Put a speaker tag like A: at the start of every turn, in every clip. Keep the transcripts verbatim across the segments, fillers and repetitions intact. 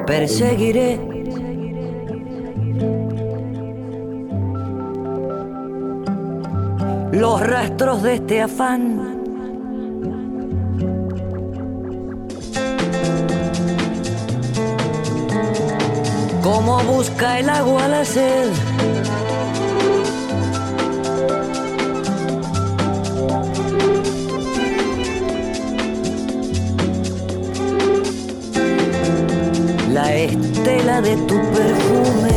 A: perseguiré. Los rastros de este afán. Como busca el agua la sed. La estela de tu perfume.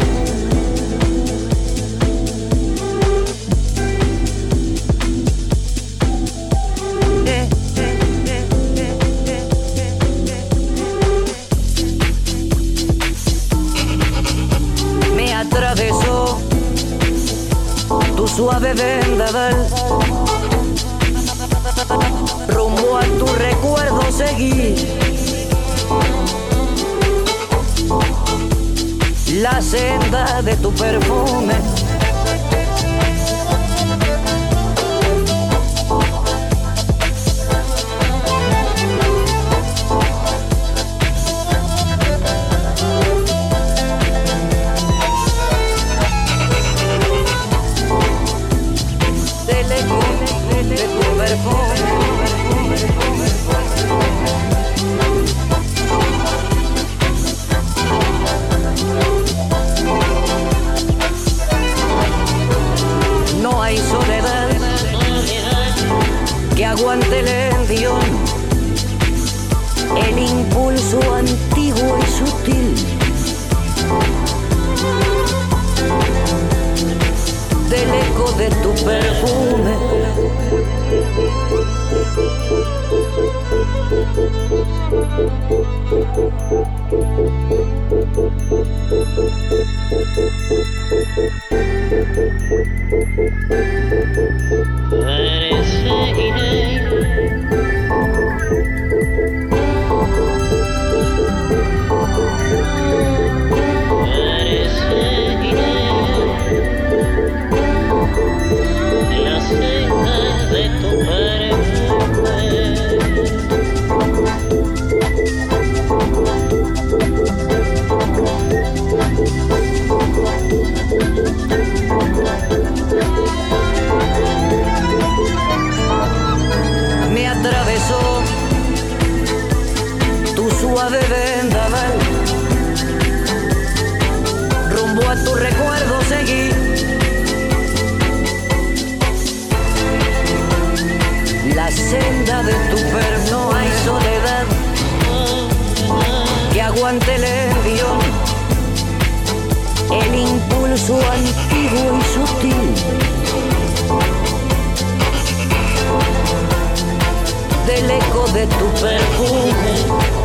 A: Me atravesó tu suave vendaval. Rumbo a tu recuerdo seguí. La senda de tu perfume. Del eco de tu perfume. No hay soledad que aguante el envión, el impulso antiguo y sutil del eco de tu perfume.
B: La senda de tu perfume.
A: Me atravesó tu suave vendaval. Rumbo a tu recuerdo seguí. La senda de tu perfume. No hay soledad que aguante el envión, el impulso antiguo y sutil del eco de tu perfume.